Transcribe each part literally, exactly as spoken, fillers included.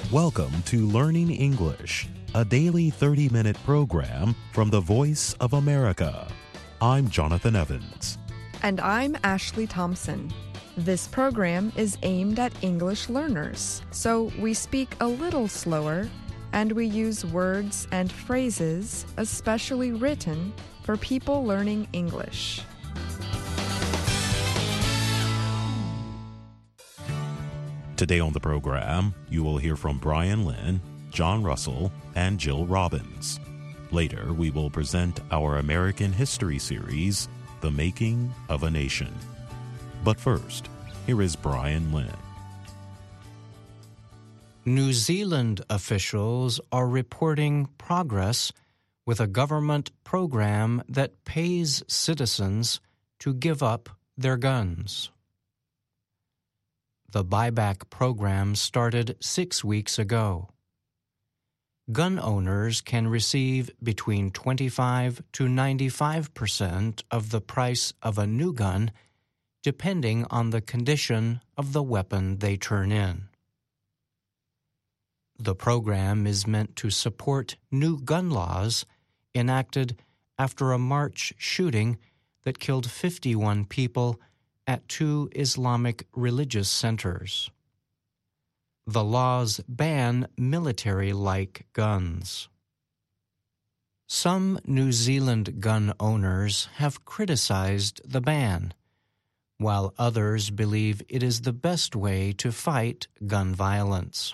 Welcome to Learning English, a daily thirty-minute program from the Voice of America. I'm Jonathan Evans. And I'm Ashley Thompson. This program is aimed at English learners, so we speak a little slower and we use words and phrases especially written for people learning English. Today on the program, you will hear from Brian Lynn, John Russell, and Jill Robbins. Later, we will present our American History series, The Making of a Nation. But first, here is Brian Lynn. New Zealand officials are reporting progress with a government program that pays citizens to give up their guns. The buyback program started six weeks ago. Gun owners can receive between twenty-five to ninety-five percent of the price of a new gun, depending on the condition of the weapon they turn in. The program is meant to support new gun laws enacted after a March shooting that killed fifty-one people at two Islamic religious centers. The laws ban military-like guns. Some New Zealand gun owners have criticized the ban, while others believe it is the best way to fight gun violence.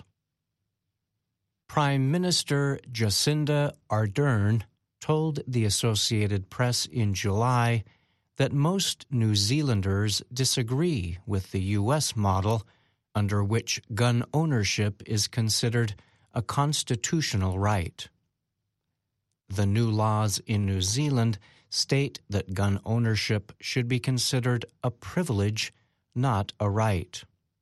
Prime Minister Jacinda Ardern told the Associated Press in July that most New Zealanders disagree with the U S model under which gun ownership is considered a constitutional right. The new laws in New Zealand state that gun ownership should be considered a privilege, not a right.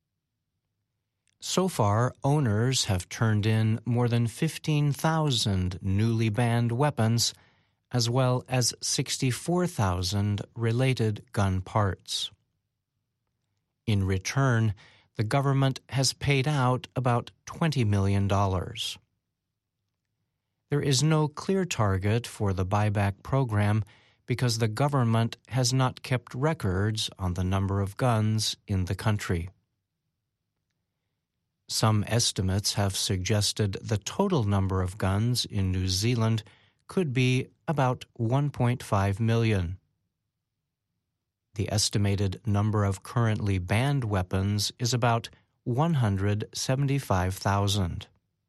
So far, owners have turned in more than fifteen thousand newly banned weapons, as well as sixty-four thousand related gun parts. In return, the government has paid out about twenty million dollars. There is no clear target for the buyback program because the government has not kept records on the number of guns in the country. Some estimates have suggested the total number of guns in New Zealand could be about one point five million. The estimated number of currently banned weapons is about one hundred seventy-five thousand.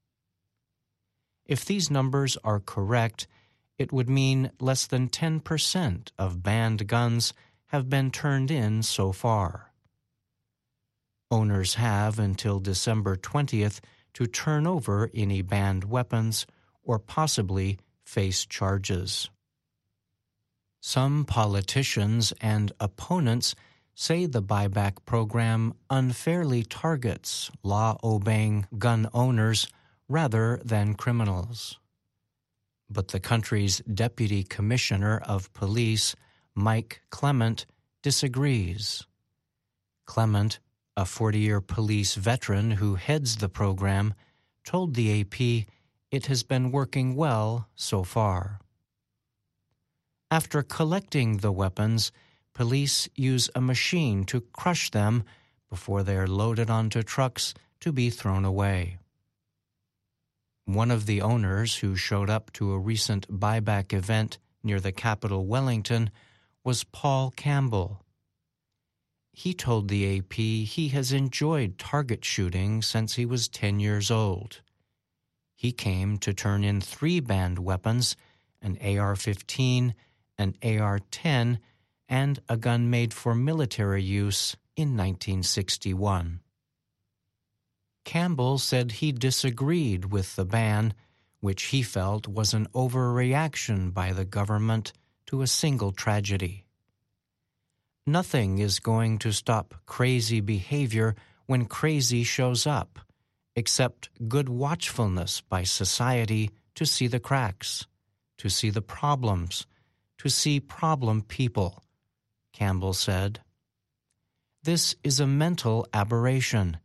If these numbers are correct, it would mean less than ten percent of banned guns have been turned in so far. Owners have until December twentieth to turn over any banned weapons or possibly face charges. Some politicians and opponents say the buyback program unfairly targets law-obeying gun owners rather than criminals. But the country's Deputy Commissioner of Police, Mike Clement, disagrees. Clement, a forty-year police veteran who heads the program, told the A P it has been working well so far. After collecting the weapons, police use a machine to crush them before they are loaded onto trucks to be thrown away. One of the owners who showed up to a recent buyback event near the capital Wellington was Paul Campbell. He told the A P he has enjoyed target shooting since he was ten years old. He came to turn in three banned weapons, an A R fifteen, an A R ten, and a gun made for military use in nineteen sixty-one. Campbell said he disagreed with the ban, which he felt was an overreaction by the government to a single tragedy. Nothing is going to stop crazy behavior when crazy shows up, except good watchfulness by society to see the cracks, to see the problems, to see problem people, Campbell said. This is a mental aberration.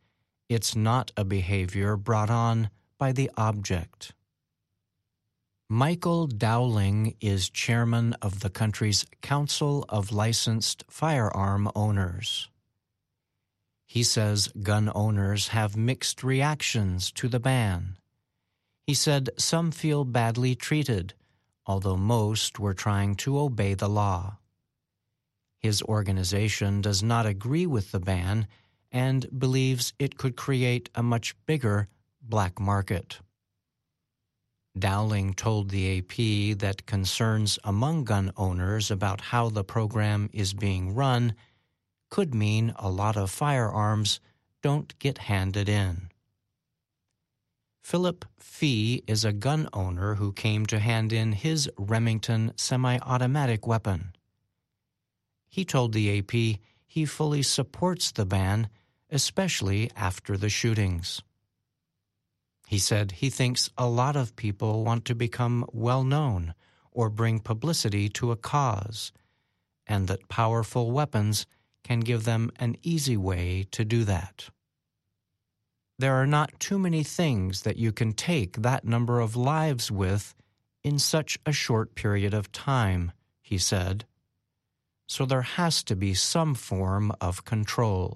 It's not a behavior brought on by the object. Michael Dowling is chairman of the country's Council of Licensed Firearm Owners. He says gun owners have mixed reactions to the ban. He said some feel badly treated, although most were trying to obey the law. His organization does not agree with the ban and believes it could create a much bigger black market. Dowling told the A P that concerns among gun owners about how the program is being run could mean a lot of firearms don't get handed in. Philip Fee is a gun owner who came to hand in his Remington semi-automatic weapon. He told the A P he fully supports the ban, especially after the shootings. He said he thinks a lot of people want to become well-known or bring publicity to a cause, and that powerful weapons can give them an easy way to do that. There are not too many things that you can take that number of lives with in such a short period of time, he said. So there has to be some form of control.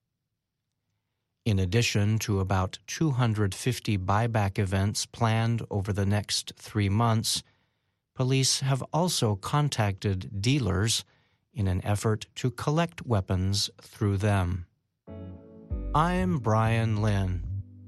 In addition to about two hundred fifty buyback events planned over the next three months, police have also contacted dealers in an effort to collect weapons through them. I'm Brian Lynn.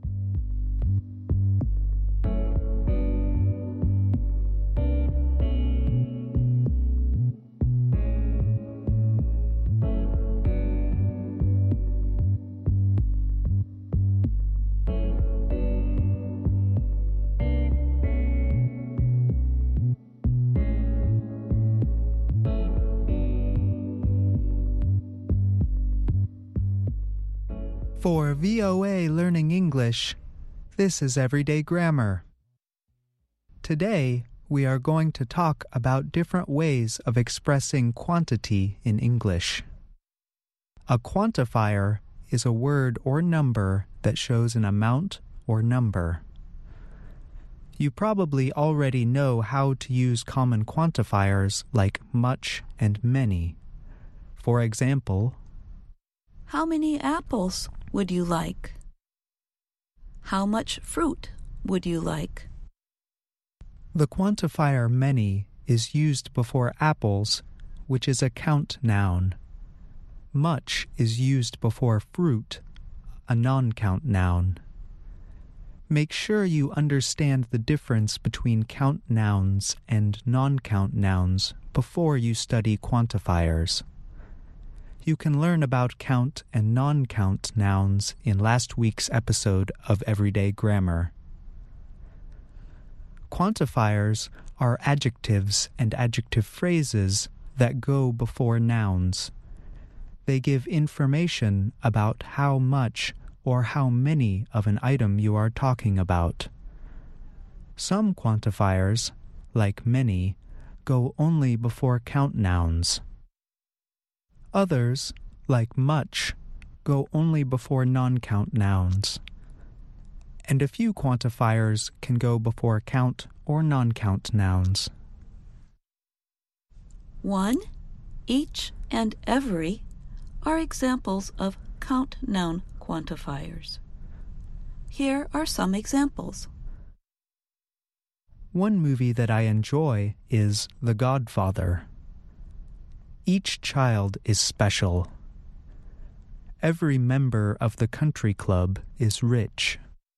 For V O A Learning English, this is Everyday Grammar. Today, we are going to talk about different ways of expressing quantity in English. A quantifier is a word or number that shows an amount or number. You probably already know how to use common quantifiers like much and many. For example, how many apples would you like? How much fruit would you like? The quantifier many is used before apples, which is a count noun. Much is used before fruit, a non-count noun. Make sure you understand the difference between count nouns and non-count nouns before you study quantifiers. You can learn about count and non-count nouns in last week's episode of Everyday Grammar. Quantifiers are adjectives and adjective phrases that go before nouns. They give information about how much or how many of an item you are talking about. Some quantifiers, like many, go only before count nouns. Others, like much, go only before non-count nouns. And a few quantifiers can go before count or non-count nouns. One, each, and every are examples of count noun quantifiers. Here are some examples. One movie that I enjoy is The Godfather. Each child is special. Every member of the country club is rich.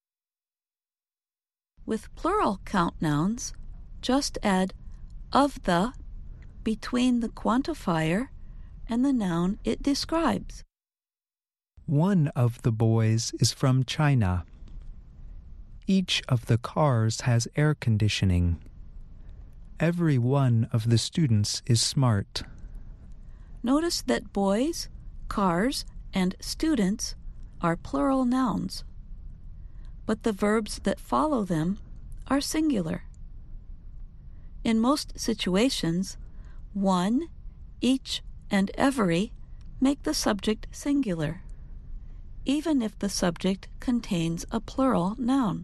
With plural count nouns, just add of the between the quantifier and the noun it describes. One of the boys is from China. Each of the cars has air conditioning. Every one of the students is smart. Notice that boys, cars, and students are plural nouns, but the verbs that follow them are singular. In most situations, one, each, and every make the subject singular. even if the subject contains a plural noun.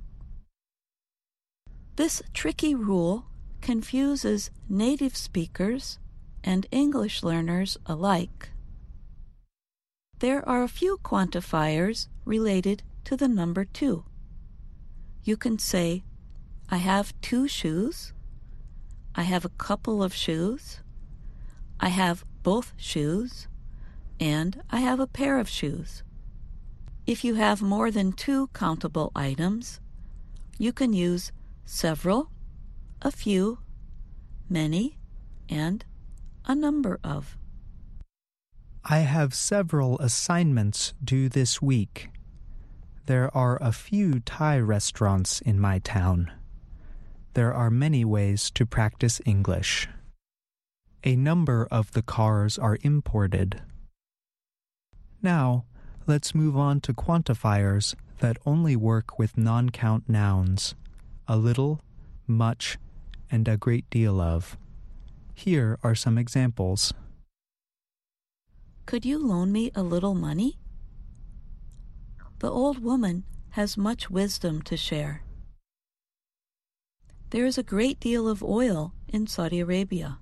This tricky rule confuses native speakers and English learners alike. There are a few quantifiers related to the number two. You can say, I have two shoes, I have a couple of shoes, I have both shoes, and I have a pair of shoes. If you have more than two countable items, you can use several, a few, many, and a number of. I have several assignments due this week. There are a few Thai restaurants in my town. There are many ways to practice English. A number of the cars are imported. Now, let's move on to quantifiers that only work with non-count nouns. A little, much, and a great deal of. Here are some examples. Could you loan me a little money? The old woman has much wisdom to share. There is a great deal of oil in Saudi Arabia.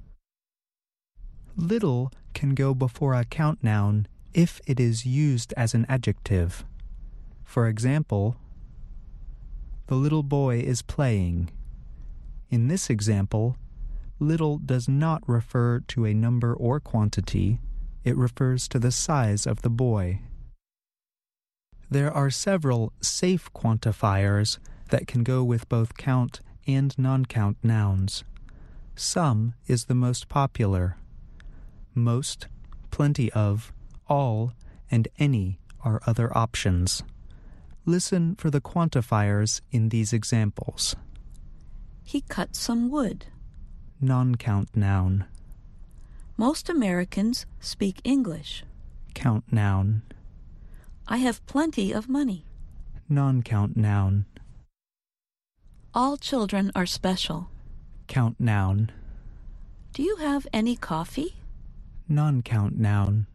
Little can go before a count noun if it is used as an adjective. For example, the little boy is playing. In this example, little does not refer to a number or quantity. It refers to the size of the boy. There are several safe quantifiers that can go with both count and non-count nouns. Some is the most popular. Most, plenty of, all, and any are other options. Listen for the quantifiers in these examples. He cut some wood. Non-count noun. Most Americans speak English. Count noun. I have plenty of money. Non-count noun. All children are special. Count noun. Do you have any coffee? Non-count noun.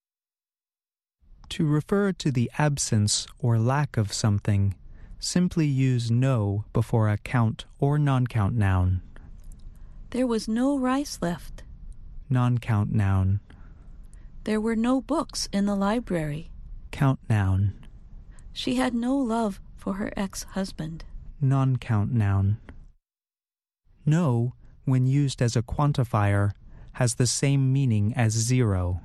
To refer to the absence or lack of something, simply use no before a count or non-count noun. There was no rice left. Non-count noun. There were no books in the library. Count noun. She had no love for her ex-husband. Non-count noun. No, when used as a quantifier, has the same meaning as zero.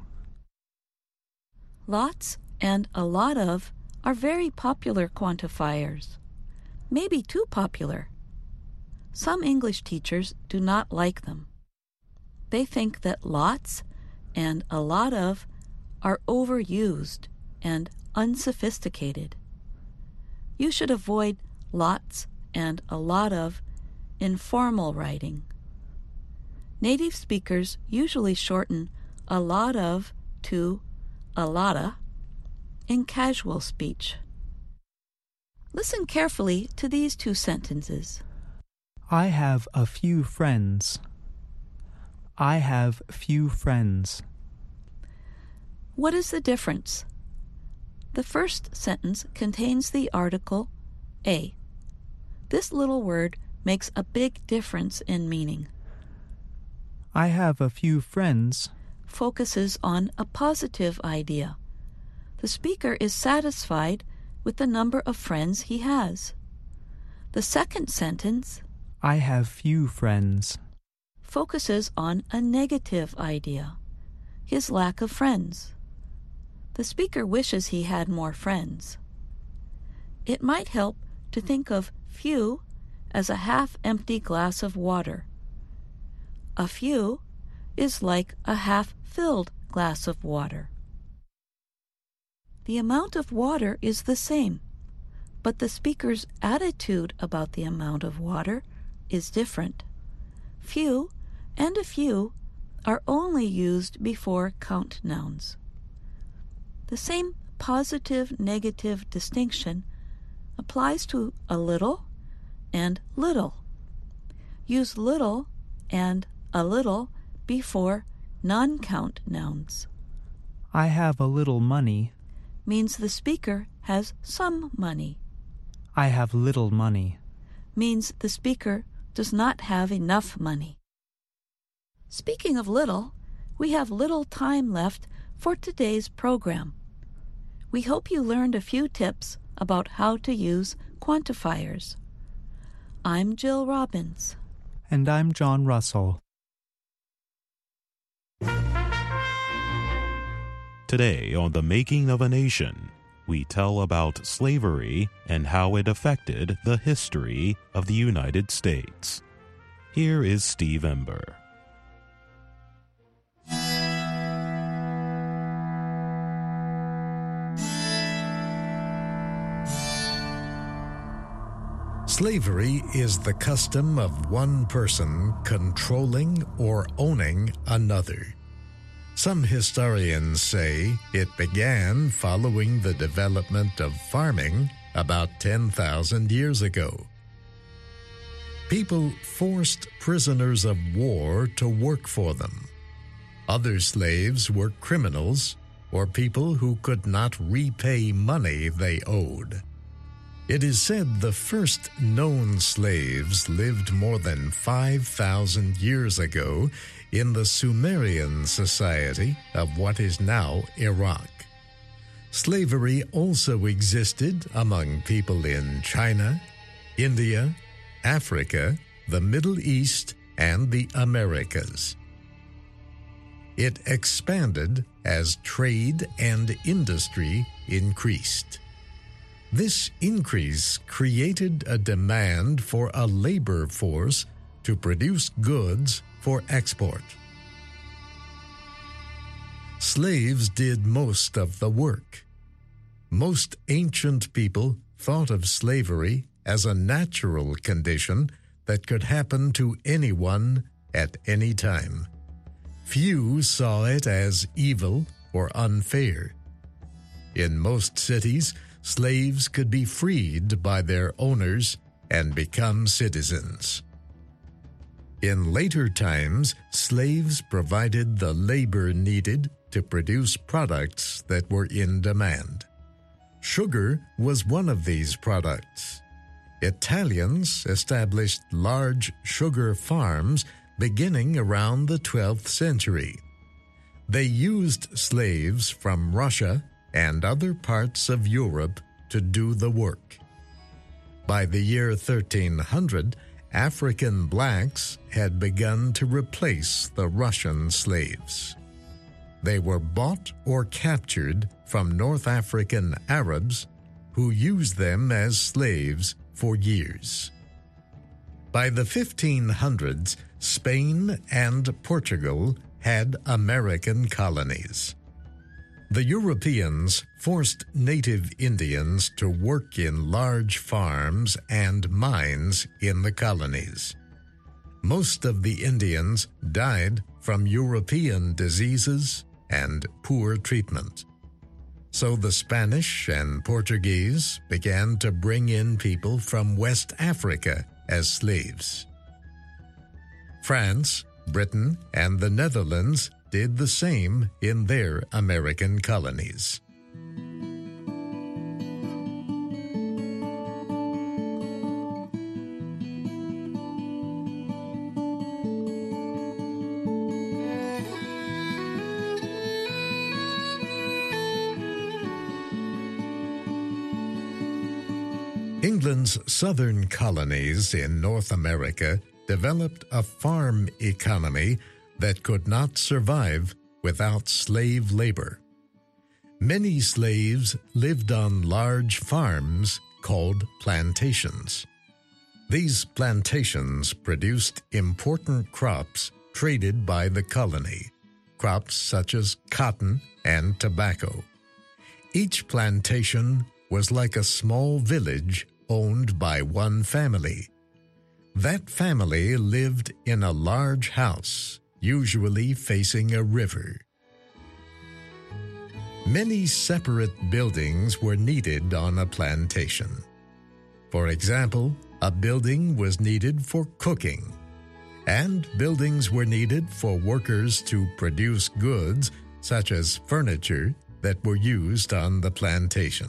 Lots and a lot of are very popular quantifiers. Maybe too popular. Some English teachers do not like them. They think that lots and a lot of are overused and unsophisticated. You should avoid lots and a lot of in formal writing. Native speakers usually shorten a lot of to a lotta in casual speech. Listen carefully to these two sentences. I have a few friends. I have few friends. What is the difference? The first sentence contains the article a. This little word makes a big difference in meaning. I have a few friends focuses on a positive idea. The speaker is satisfied with the number of friends he has. The second sentence, I have few friends, focuses on a negative idea, his lack of friends. The speaker wishes he had more friends. It might help to think of few as a half-empty glass of water. A few is like a half-filled glass of water. The amount of water is the same, but the speaker's attitude about the amount of water is different. Few and a few are only used before count nouns. The same positive-negative distinction applies to a little and little. Use little and a little before non-count nouns. I have a little money. means the speaker has some money. I have little money. Means the speaker does not have enough money. Speaking of little, we have little time left for today's program. We hope you learned a few tips about how to use quantifiers. I'm Jill Robbins. And I'm John Russell. Today on The Making of a Nation, we tell about slavery and how it affected the history of the United States. Here is Steve Ember. Slavery is the custom of one person controlling or owning another. Some historians say it began following the development of farming about ten thousand years ago. People forced prisoners of war to work for them. Other slaves were criminals or people who could not repay money they owed. It is said the first known slaves lived more than five thousand years ago in the Sumerian society of what is now Iraq. Slavery also existed among people in China, India, Africa, the Middle East, and the Americas. It expanded as trade and industry increased. This increase created a demand for a labor force to produce goods for export. Slaves did most of the work. Most ancient people thought of slavery as a natural condition that could happen to anyone at any time. Few saw it as evil or unfair. In most cities, slaves could be freed by their owners and become citizens. In later times, slaves provided the labor needed to produce products that were in demand. Sugar was one of these products. Italians established large sugar farms beginning around the twelfth century. They used slaves from Russia and other parts of Europe to do the work. By the year thirteen hundred, African blacks had begun to replace the Russian slaves. They were bought or captured from North African Arabs who used them as slaves for years. By the fifteen hundreds, Spain and Portugal had American colonies. The Europeans forced native Indians to work in large farms and mines in the colonies. Most of the Indians died from European diseases and poor treatment. So the Spanish and Portuguese began to bring in people from West Africa as slaves. France, Britain, and the Netherlands did the same in their American colonies. England's southern colonies in North America developed a farm economy that could not survive without slave labor. Many slaves lived on large farms called plantations. These plantations produced important crops traded by the colony, crops such as cotton and tobacco. Each plantation was like a small village owned by one family. That family lived in a large house, usually facing a river. Many separate buildings were needed on a plantation. For example, a building was needed for cooking, and buildings were needed for workers to produce goods such as furniture that were used on the plantation.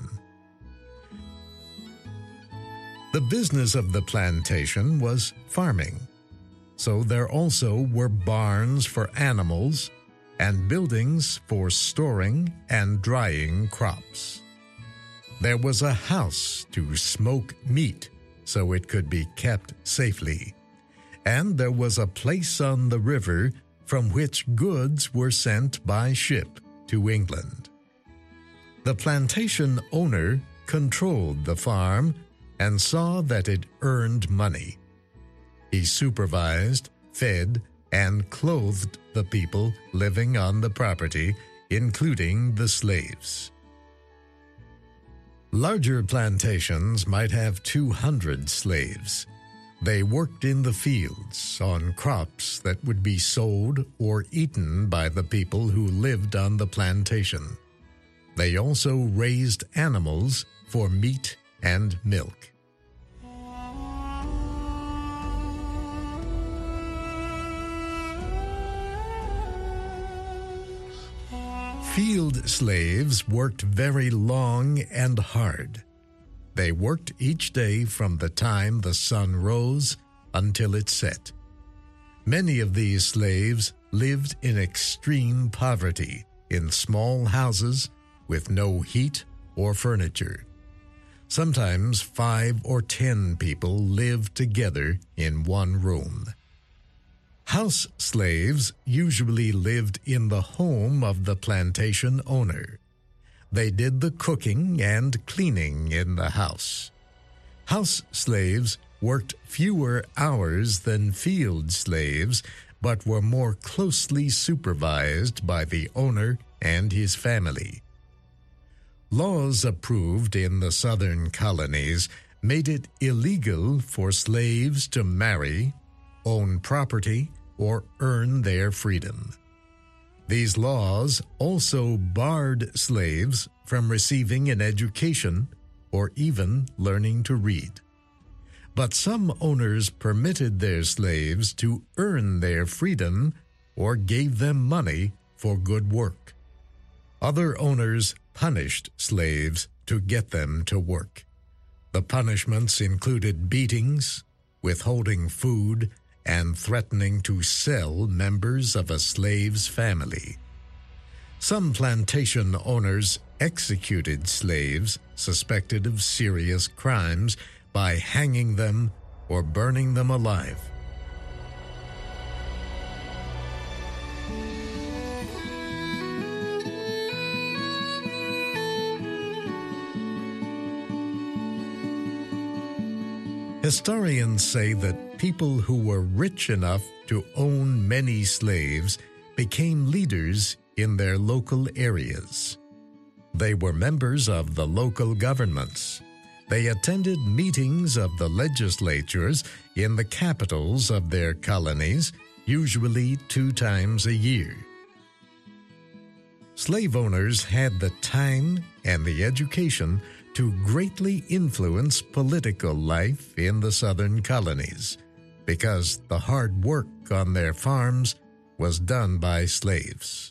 The business of the plantation was farming, so there also were barns for animals and buildings for storing and drying crops. There was a house to smoke meat so it could be kept safely, and there was a place on the river from which goods were sent by ship to England. The plantation owner controlled the farm and saw that it earned money. He supervised, fed, and clothed the people living on the property, including the slaves. Larger plantations might have two hundred slaves. They worked in the fields on crops that would be sold or eaten by the people who lived on the plantation. They also raised animals for meat and milk. Field slaves worked very long and hard. They worked each day from the time the sun rose until it set. Many of these slaves lived in extreme poverty in small houses with no heat or furniture. Sometimes five or ten people lived together in one room. House slaves usually lived in the home of the plantation owner. They did the cooking and cleaning in the house. House slaves worked fewer hours than field slaves, but were more closely supervised by the owner and his family. Laws approved in the southern colonies made it illegal for slaves to marry, own property, or earn their freedom. These laws also barred slaves from receiving an education or even learning to read. But some owners permitted their slaves to earn their freedom or gave them money for good work. Other owners punished slaves to get them to work. The punishments included beatings, withholding food, and threatening to sell members of a slave's family. Some plantation owners executed slaves suspected of serious crimes by hanging them or burning them alive. Historians say that people who were rich enough to own many slaves became leaders in their local areas. They were members of the local governments. They attended meetings of the legislatures in the capitals of their colonies, usually two times a year. Slave owners had the time and the education to greatly influence political life in the southern colonies, because the hard work on their farms was done by slaves.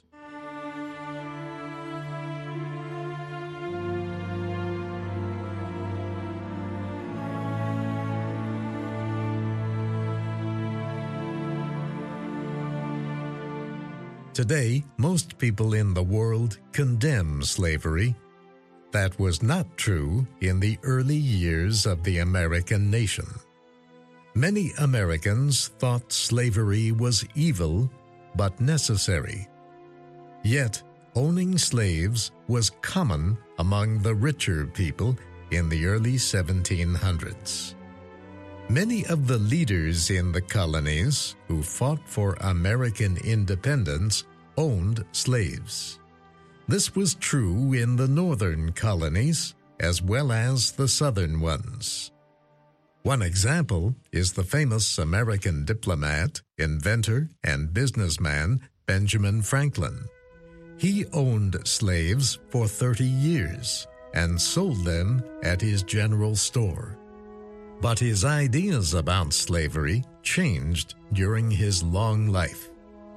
Today, most people in the world condemn slavery. That was not true in the early years of the American nation. Many Americans thought slavery was evil but necessary. Yet, owning slaves was common among the richer people in the early seventeen hundreds. Many of the leaders in the colonies who fought for American independence owned slaves. This was true in the northern colonies as well as the southern ones. One example is the famous American diplomat, inventor, and businessman Benjamin Franklin. He owned slaves for thirty years and sold them at his general store. But his ideas about slavery changed during his long life.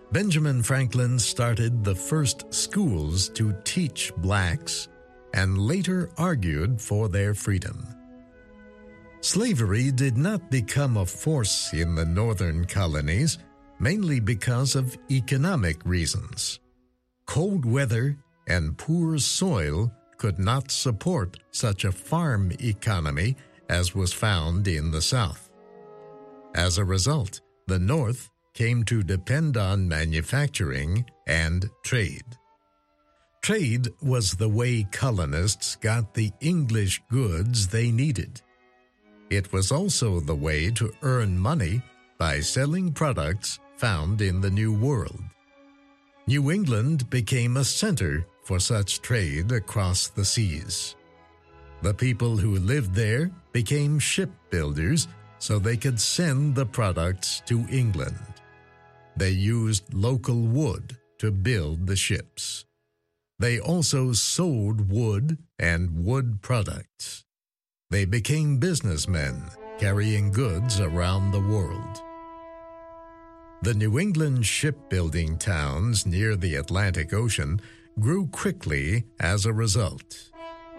Benjamin Franklin started the first schools to teach blacks and later argued for their freedom. Slavery did not become a force in the northern colonies, mainly because of economic reasons. Cold weather and poor soil could not support such a farm economy as was found in the South. As a result, the North came to depend on manufacturing and trade. Trade was the way colonists got the English goods they needed. It was also the way to earn money by selling products found in the New World. New England became a center for such trade across the seas. The people who lived there became shipbuilders so they could send the products to England. They used local wood to build the ships. They also sold wood and wood products. They became businessmen carrying goods around the world. The New England shipbuilding towns near the Atlantic Ocean grew quickly as a result.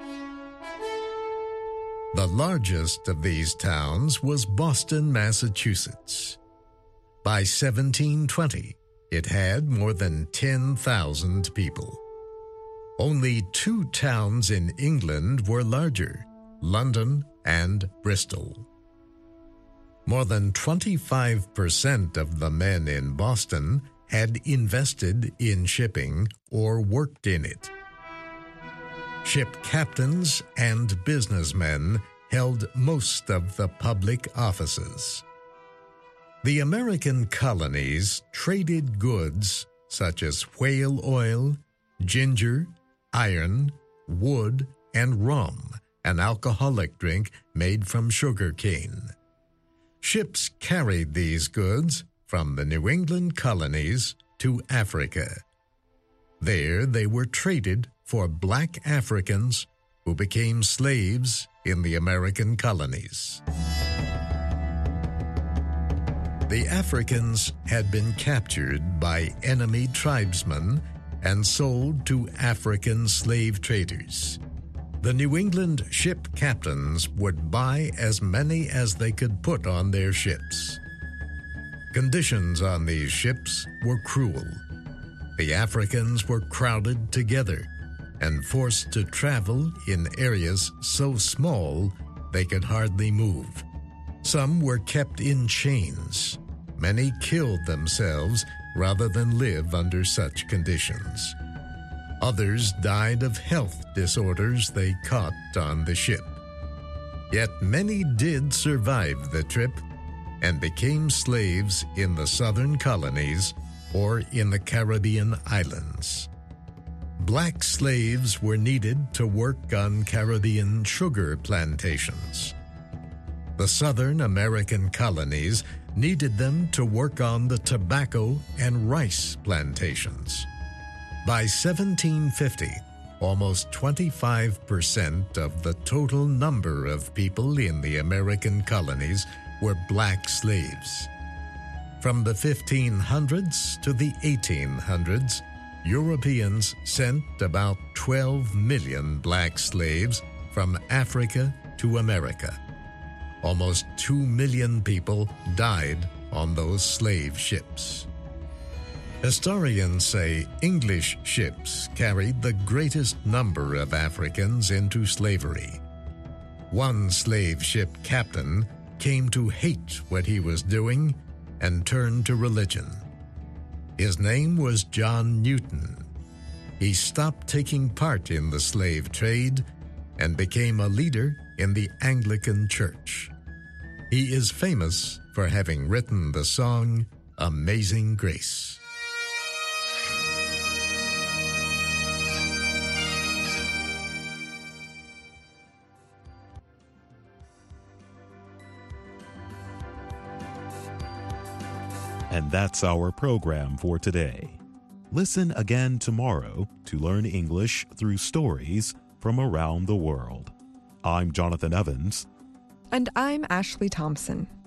The largest of these towns was Boston, Massachusetts. By seventeen twenty, it had more than ten thousand people. Only two towns in England were larger, London and Bristol. More than twenty-five percent of the men in Boston had invested in shipping or worked in it. Ship captains and businessmen held most of the public offices. The American colonies traded goods such as whale oil, ginger, iron, wood, and rum, an alcoholic drink made from sugar cane. Ships carried these goods from the New England colonies to Africa. There they were traded for black Africans who became slaves in the American colonies. The Africans had been captured by enemy tribesmen and sold to African slave traders. The New England ship captains would buy as many as they could put on their ships. Conditions on these ships were cruel. The Africans were crowded together and forced to travel in areas so small they could hardly move. Some were kept in chains. Many killed themselves rather than live under such conditions. Others died of health disorders they caught on the ship. Yet many did survive the trip and became slaves in the southern colonies or in the Caribbean islands. Black slaves were needed to work on Caribbean sugar plantations. The Southern American colonies needed them to work on the tobacco and rice plantations. By seventeen fifty, almost twenty-five percent of the total number of people in the American colonies were black slaves. From the fifteen hundreds to the eighteen hundreds, Europeans sent about twelve million black slaves from Africa to America. Almost two million people died on those slave ships. Historians say English ships carried the greatest number of Africans into slavery. One slave ship captain came to hate what he was doing and turned to religion. His name was John Newton. He stopped taking part in the slave trade and became a leader in the Anglican Church. He is famous for having written the song Amazing Grace. And that's our program for today. Listen again tomorrow to learn English through stories from around the world. I'm Jonathan Evans. And I'm Ashley Thompson.